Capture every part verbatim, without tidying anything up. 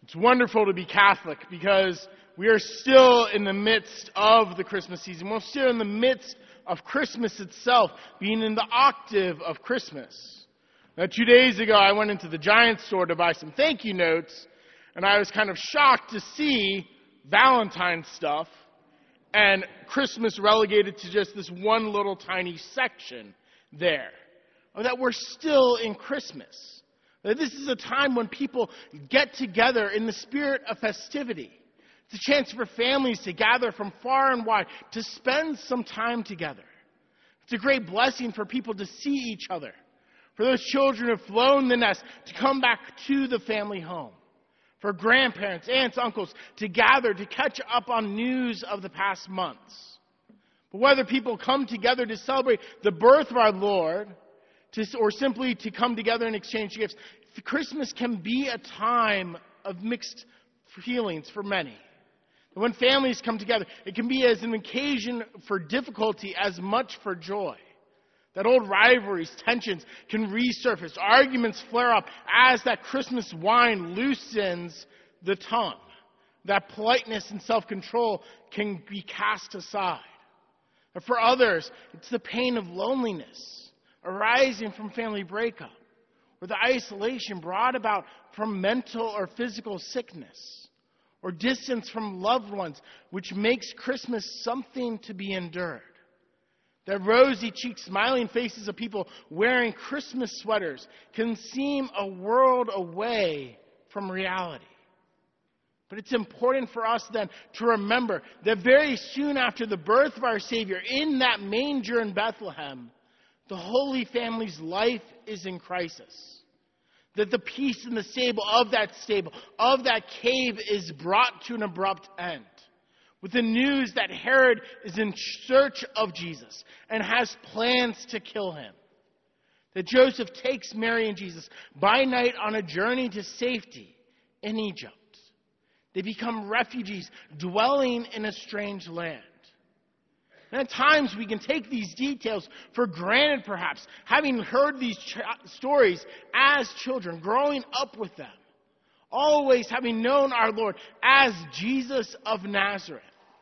It's wonderful to be Catholic because we are still in the midst of the Christmas season. We're still in the midst of Christmas itself, being in the octave of Christmas. Now, two days ago, I went into the Giant store to buy some thank you notes, and I was kind of shocked to see Valentine's stuff and Christmas relegated to just this one little tiny section there. Or that we're still in Christmas. That this is a time when people get together in the spirit of festivity. It's a chance for families to gather from far and wide to spend some time together. It's a great blessing for people to see each other. For those children who have flown the nest to come back to the family home. For grandparents, aunts, uncles to gather to catch up on news of the past months. But whether people come together to celebrate the birth of our Lord, to, or simply to come together and exchange gifts, Christmas can be a time of mixed feelings for many. When families come together, it can be as an occasion for difficulty as much for joy. That old rivalries, tensions can resurface. Arguments flare up as that Christmas wine loosens the tongue. That politeness and self-control can be cast aside. But for others, it's the pain of loneliness arising from family breakup, or the isolation brought about from mental or physical sickness, or distance from loved ones, which makes Christmas something to be endured. The rosy-cheeked, smiling faces of people wearing Christmas sweaters can seem a world away from reality. But it's important for us then to remember that very soon after the birth of our Savior, in that manger in Bethlehem, the Holy Family's life is in crisis. That the peace in the stable of that stable, of that cave, is brought to an abrupt end. With the news that Herod is in search of Jesus and has plans to kill him. That Joseph takes Mary and Jesus by night on a journey to safety in Egypt. They become refugees dwelling in a strange land. And at times we can take these details for granted perhaps, having heard these ch- stories as children, growing up with them. Always having known our Lord as Jesus of Nazareth.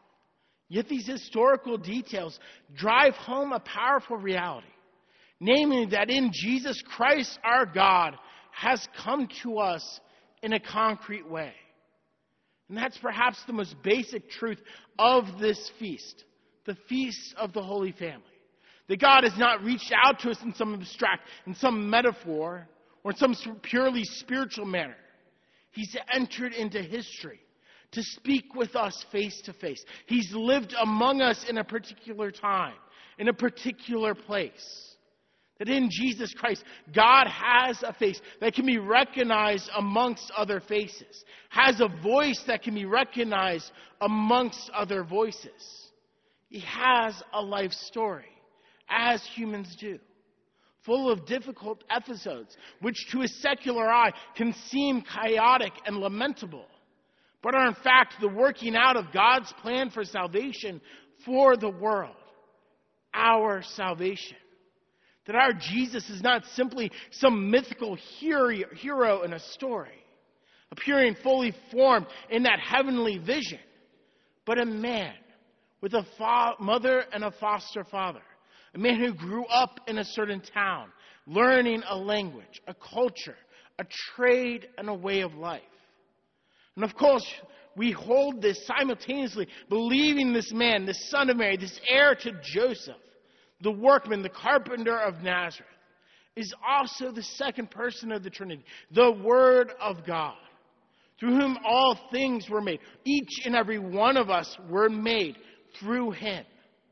Yet these historical details drive home a powerful reality. Namely that in Jesus Christ our God has come to us in a concrete way. And that's perhaps the most basic truth of this feast. The feast of the Holy Family. That God has not reached out to us in some abstract, in some metaphor, or in some purely spiritual manner. He's entered into history to speak with us face to face. He's lived among us in a particular time, in a particular place. That in Jesus Christ, God has a face that can be recognized amongst other faces. Has a voice that can be recognized amongst other voices. He has a life story, as humans do, full of difficult episodes, which to a secular eye can seem chaotic and lamentable, but are in fact the working out of God's plan for salvation for the world, our salvation. That our Jesus is not simply some mythical hero in a story, appearing fully formed in that heavenly vision, but a man with a fa- mother and a foster father. A man who grew up in a certain town, learning a language, a culture, a trade, and a way of life. And of course, we hold this simultaneously, believing this man, this son of Mary, this heir to Joseph, the workman, the carpenter of Nazareth, is also the second person of the Trinity, the Word of God, through whom all things were made. Each and every one of us were made through him.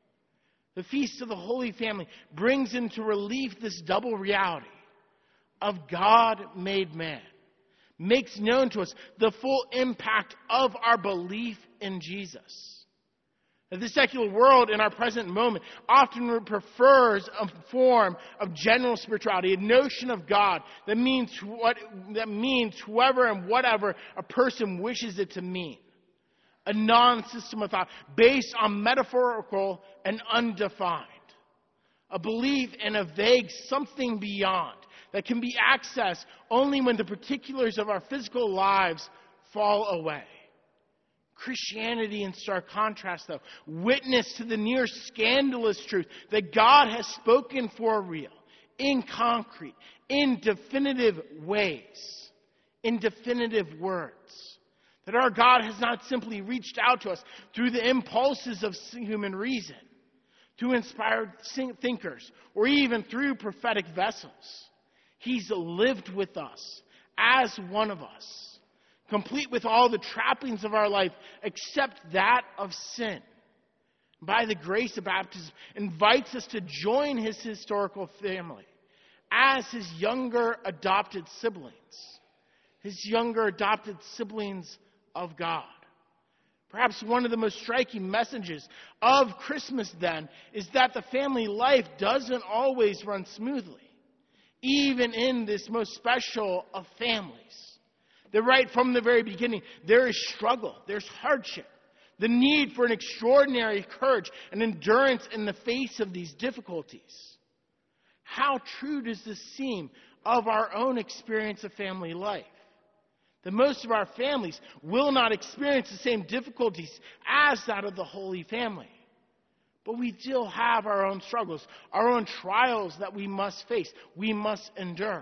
The Feast of the Holy Family brings into relief this double reality of God made man. Makes known to us the full impact of our belief in Jesus. That the secular world in our present moment often prefers a form of general spirituality, a notion of God that means what that means whoever and whatever a person wishes it to mean. A non-system of thought based on metaphorical and undefined. A belief in a vague something beyond that can be accessed only when the particulars of our physical lives fall away. Christianity, in stark contrast, though, witness to the near scandalous truth that God has spoken for real, in concrete, in definitive ways, in definitive words. That our God has not simply reached out to us through the impulses of human reason, through inspired thinkers, or even through prophetic vessels. He's lived with us as one of us, complete with all the trappings of our life except that of sin. By the grace of baptism, invites us to join his historical family as his younger adopted siblings, his younger adopted siblings of God. Perhaps one of the most striking messages of Christmas, then, is that the family life doesn't always run smoothly, even in this most special of families. That right from the very beginning, there is struggle, there's hardship, the need for an extraordinary courage and endurance in the face of these difficulties. How true does this seem of our own experience of family life? That most of our families will not experience the same difficulties as that of the Holy Family. But we still have our own struggles, our own trials that we must face, we must endure.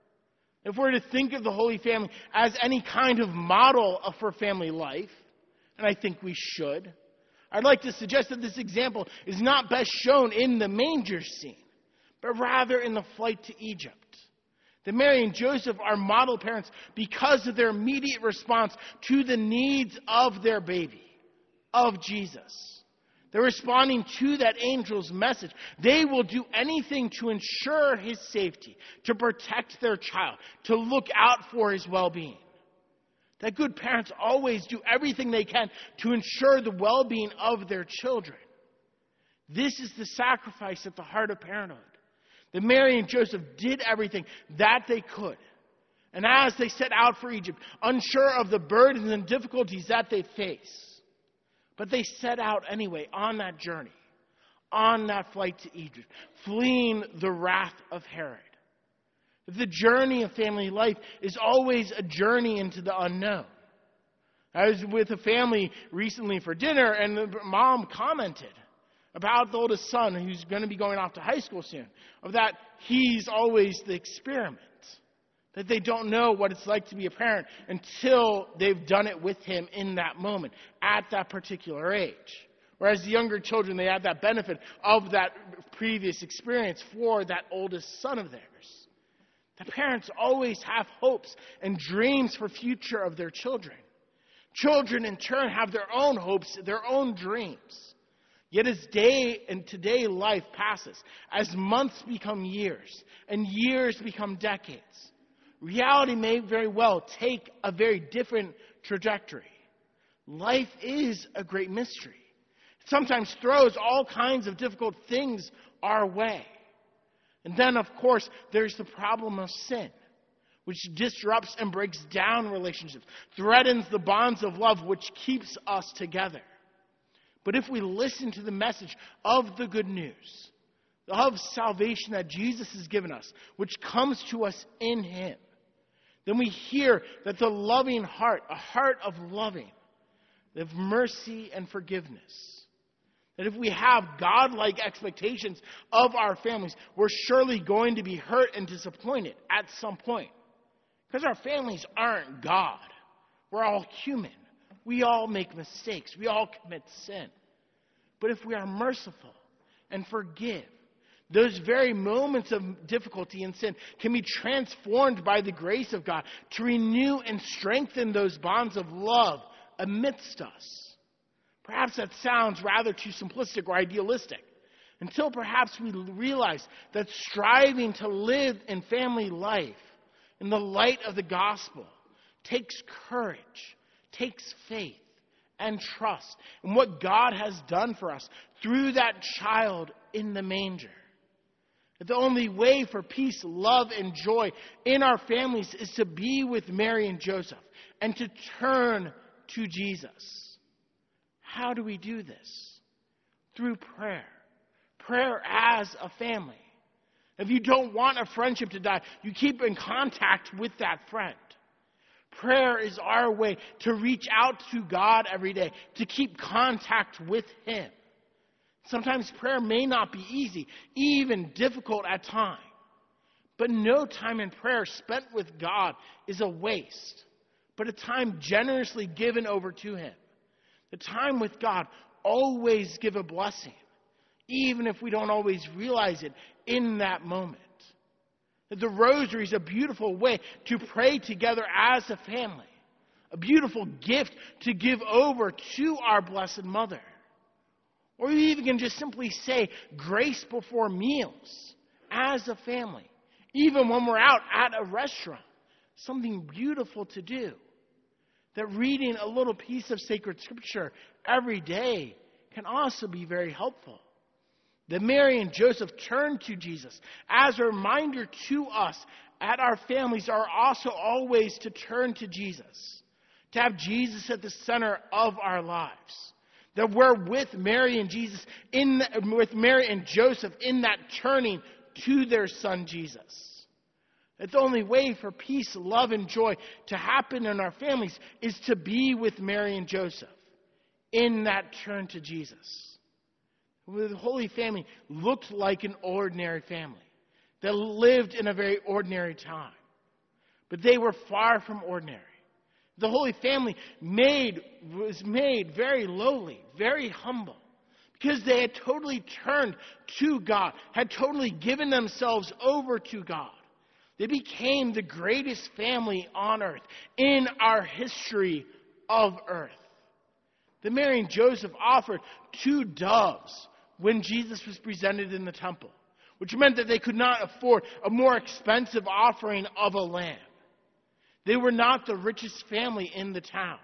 If we're to think of the Holy Family as any kind of model for family life, and I think we should, I'd like to suggest that this example is not best shown in the manger scene, but rather in the flight to Egypt. That Mary and Joseph are model parents because of their immediate response to the needs of their baby, of Jesus. They're responding to that angel's message. They will do anything to ensure his safety, to protect their child, to look out for his well-being. That good parents always do everything they can to ensure the well-being of their children. This is the sacrifice at the heart of parenthood. That Mary and Joseph did everything that they could. And as they set out for Egypt, unsure of the burdens and difficulties that they face, but they set out anyway on that journey, on that flight to Egypt, fleeing the wrath of Herod. The journey of family life is always a journey into the unknown. I was with a family recently for dinner, and the mom commented about the oldest son who's going to be going off to high school soon, of that he's always the experiment, that they don't know what it's like to be a parent until they've done it with him in that moment, at that particular age. Whereas the younger children, they have that benefit of that previous experience for that oldest son of theirs. The parents always have hopes and dreams for future of their children. Children, in turn, have their own hopes, their own dreams. Yet as day and today life passes, as months become years, and years become decades, reality may very well take a very different trajectory. Life is a great mystery. It sometimes throws all kinds of difficult things our way. And then, of course, there's the problem of sin, which disrupts and breaks down relationships, threatens the bonds of love which keeps us together. But if we listen to the message of the good news, of salvation that Jesus has given us, which comes to us in him, then we hear that the loving heart, a heart of loving, of mercy and forgiveness, that if we have God-like expectations of our families, we're surely going to be hurt and disappointed at some point. Because our families aren't God. We're all human. We all make mistakes. We all commit sin. But if we are merciful and forgive, those very moments of difficulty and sin can be transformed by the grace of God to renew and strengthen those bonds of love amidst us. Perhaps that sounds rather too simplistic or idealistic, until perhaps we realize that striving to live in family life in the light of the gospel takes courage, takes faith, and trust in what God has done for us through that child in the manger. That the only way for peace, love, and joy in our families is to be with Mary and Joseph and to turn to Jesus. How do we do this? Through prayer. Prayer as a family. If you don't want a friendship to die, you keep in contact with that friend. Prayer is our way to reach out to God every day, to keep contact with Him. Sometimes prayer may not be easy, even difficult at times. But no time in prayer spent with God is a waste, but a time generously given over to Him. The time with God always give a blessing, even if we don't always realize it in that moment. The rosary is a beautiful way to pray together as a family, a beautiful gift to give over to our Blessed Mother. Or you even can just simply say grace before meals as a family. Even when we're out at a restaurant, something beautiful to do. That reading a little piece of sacred scripture every day can also be very helpful. That Mary and Joseph turned to Jesus as a reminder to us at our families are also always to turn to Jesus. To have Jesus at the center of our lives. That we're with Mary and Jesus, in the, with Mary and Joseph in that turning to their son Jesus. That the only way for peace, love, and joy to happen in our families is to be with Mary and Joseph in that turn to Jesus. The Holy Family looked like an ordinary family that lived in a very ordinary time. But they were far from ordinary. The Holy Family made was made very lowly, very humble, because they had totally turned to God, had totally given themselves over to God. They became the greatest family on earth in our history of earth. The Mary and Joseph offered two doves when Jesus was presented in the temple, which meant that they could not afford a more expensive offering of a lamb. They were not the richest family in the town.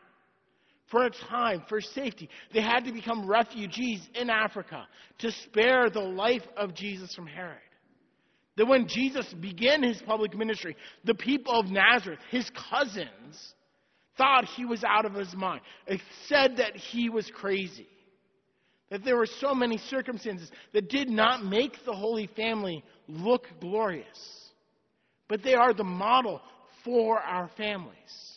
For a time, for safety, they had to become refugees in Africa to spare the life of Jesus from Herod. That when Jesus began his public ministry, the people of Nazareth, his cousins, thought he was out of his mind. They said that he was crazy. That there were so many circumstances that did not make the Holy Family look glorious. But they are the model for our families.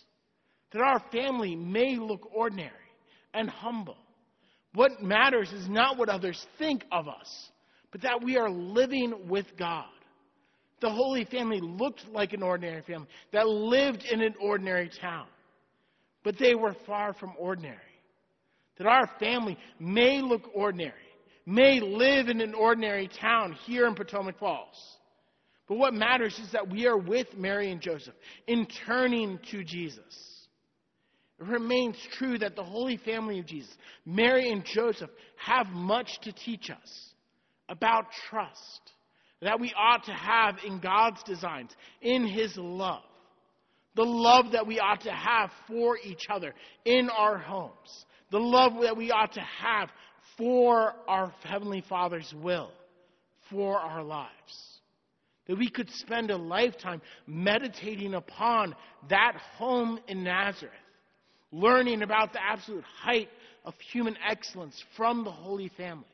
That our family may look ordinary and humble. What matters is not what others think of us, but that we are living with God. The Holy Family looked like an ordinary family that lived in an ordinary town. But they were far from ordinary. That our family may look ordinary, may live in an ordinary town here in Potomac Falls. But what matters is that we are with Mary and Joseph in turning to Jesus. It remains true that the Holy Family of Jesus, Mary and Joseph, have much to teach us about trust that we ought to have in God's designs, in His love. The love that we ought to have for each other in our homes. The love that we ought to have for our Heavenly Father's will for our lives. That we could spend a lifetime meditating upon that home in Nazareth, learning about the absolute height of human excellence from the Holy Family.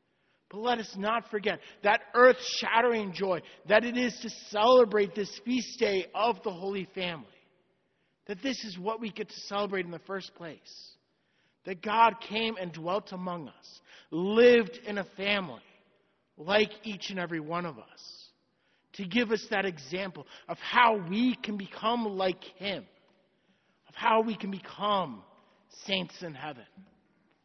But let us not forget that earth-shattering joy that it is to celebrate this feast day of the Holy Family. That this is what we get to celebrate in the first place. That God came and dwelt among us, lived in a family like each and every one of us, to give us that example of how we can become like Him, of how we can become saints in heaven.